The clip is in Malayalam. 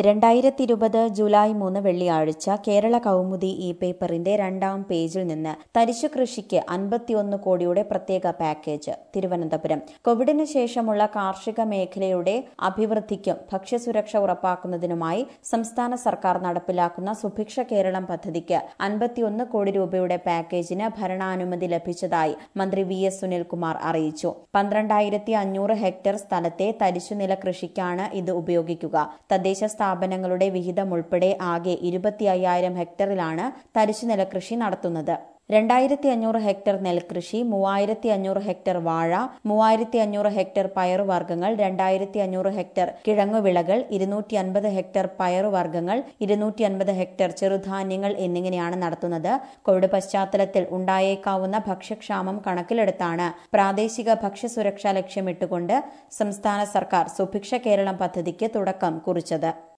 2020 ജൂലൈ 3 വെള്ളിയാഴ്ച കേരള കൗമുദി ഈ പേപ്പറിന്റെ 2ാം പേജിൽ നിന്ന് തരിശു കൃഷിക്ക് 51 കോടിയുടെ പ്രത്യേക പാക്കേജ്. തിരുവനന്തപുരം. കോവിഡിന് ശേഷമുള്ള കാർഷിക മേഖലയുടെ അഭിവൃദ്ധിക്കും ഭക്ഷ്യസുരക്ഷ ഉറപ്പാക്കുന്നതിനുമായി സംസ്ഥാന സർക്കാർ നടപ്പിലാക്കുന്ന സുഭിക്ഷ കേരളം പദ്ധതിക്ക് 51 കോടി രൂപയുടെ പാക്കേജിന് ഭരണാനുമതി ലഭിച്ചതായി മന്ത്രി വി.എസ്. സുനിൽകുമാർ അറിയിച്ചു. 12,500 ഹെക്ടർ സ്ഥലത്തെ തരിശുനില കൃഷിക്കാണ് ഇത് ഉപയോഗിക്കുക. തദ്ദേശ സ്ഥാപനങ്ങളുടെ വിഹിതം ഉൾപ്പെടെ ആകെ 25,000 ഹെക്ടറിലാണ് തരിശുനില കൃഷി നടത്തുന്നത്. 2,500 ഹെക്ടർ നെൽകൃഷി, 3,500 ഹെക്ടർ വാഴ, 3,500 ഹെക്ടർ പയറുവർഗ്ഗങ്ങൾ, 2,500 ഹെക്ടർ കിഴങ്ങുവിളകൾ, 250 ഹെക്ടർ പയറുവർഗ്ഗങ്ങൾ, 250 ഹെക്ടർ ചെറുധാന്യങ്ങൾ എന്നിങ്ങനെയാണ് നടത്തുന്നത്. കോവിഡ് പശ്ചാത്തലത്തിൽ ഉണ്ടായേക്കാവുന്ന ഭക്ഷ്യക്ഷാമം കണക്കിലെടുത്താണ് പ്രാദേശിക ഭക്ഷ്യസുരക്ഷ ലക്ഷ്യമിട്ടുകൊണ്ട് സംസ്ഥാന സർക്കാർ സുഭിക്ഷ കേരളം പദ്ധതിക്ക് തുടക്കം കുറിച്ചത്.